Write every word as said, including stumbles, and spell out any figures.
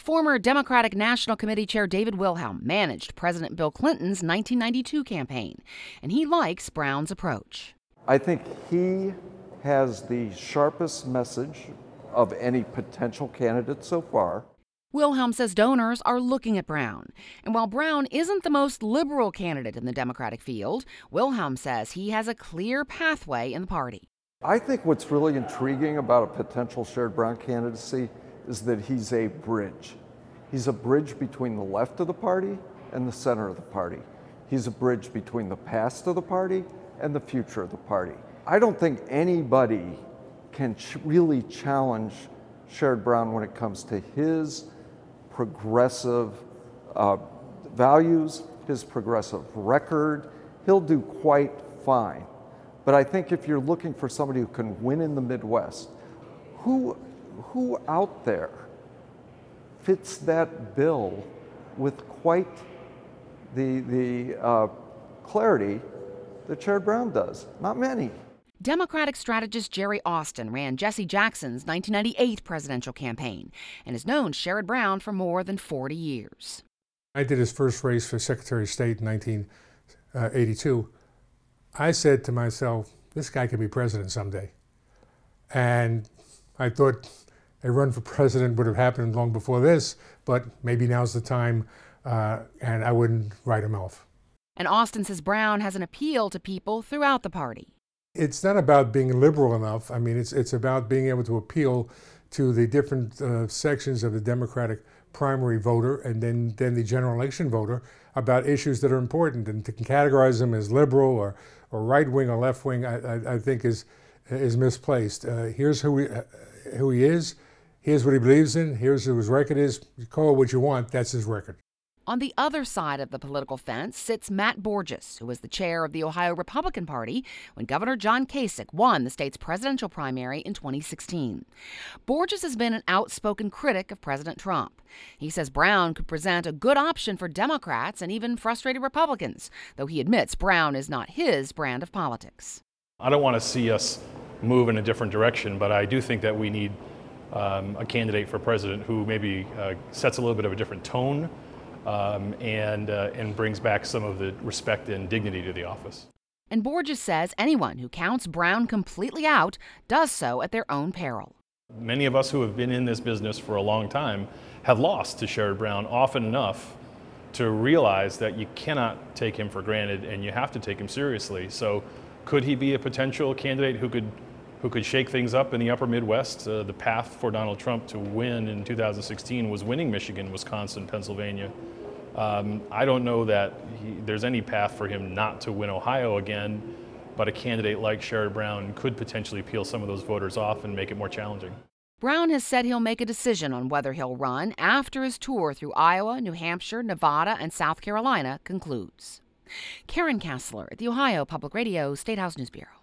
Former Democratic National Committee Chair David Wilhelm managed President Bill Clinton's nineteen ninety-two campaign, and he likes Brown's approach. I think he has the sharpest message of any potential candidate so far. Wilhelm says donors are looking at Brown. And while Brown isn't the most liberal candidate in the Democratic field, Wilhelm says he has a clear pathway in the party. I think what's really intriguing about a potential Sherrod Brown candidacy is that he's a bridge. He's a bridge between the left of the party and the center of the party. He's a bridge between the past of the party and the future of the party. I don't think anybody can ch- really challenge Sherrod Brown when it comes to his progressive uh, values, his progressive record. He'll do quite fine. But I think if you're looking for somebody who can win in the Midwest, who, who out there fits that bill with quite the, the uh, clarity that Sherrod Brown does? Not many. Democratic strategist Jerry Austin ran Jesse Jackson's nineteen ninety-eight presidential campaign and has known Sherrod Brown for more than forty years. I did his first race for Secretary of State in nineteen eighty-two. I said to myself, this guy can be president someday. And I thought a run for president would have happened long before this, but maybe now's the time, uh, and I wouldn't write him off. And Austin says Brown has an appeal to people throughout the party. It's not about being liberal enough. I mean, it's it's about being able to appeal to the different uh, sections of the Democratic primary voter and then, then the general election voter about issues that are important. And to categorize them as liberal or, or right-wing or left-wing, I, I, I think is is misplaced. Uh, here's who, he, uh, who he is. Here's what he believes in. Here's who his record is. You call it what you want. That's his record. On the other side of the political fence sits Matt Borges, who was the chair of the Ohio Republican Party when Governor John Kasich won the state's presidential primary in twenty sixteen. Borges has been an outspoken critic of President Trump. He says Brown could present a good option for Democrats and even frustrated Republicans, though he admits Brown is not his brand of politics. I don't want to see us move in a different direction, but I do think that we need um, a candidate for president who maybe uh, sets a little bit of a different tone. Um, and, uh, and brings back some of the respect and dignity to the office. And Borges says anyone who counts Brown completely out does so at their own peril. Many of us who have been in this business for a long time have lost to Sherrod Brown often enough to realize that you cannot take him for granted and you have to take him seriously. So could he be a potential candidate who could who could shake things up in the upper Midwest? Uh, the path for Donald Trump to win in two thousand sixteen was winning Michigan, Wisconsin, Pennsylvania. Um, I don't know that he, there's any path for him not to win Ohio again, but a candidate like Sherrod Brown could potentially peel some of those voters off and make it more challenging. Brown has said he'll make a decision on whether he'll run after his tour through Iowa, New Hampshire, Nevada, and South Carolina concludes. Karen Kassler at the Ohio Public Radio State House News Bureau.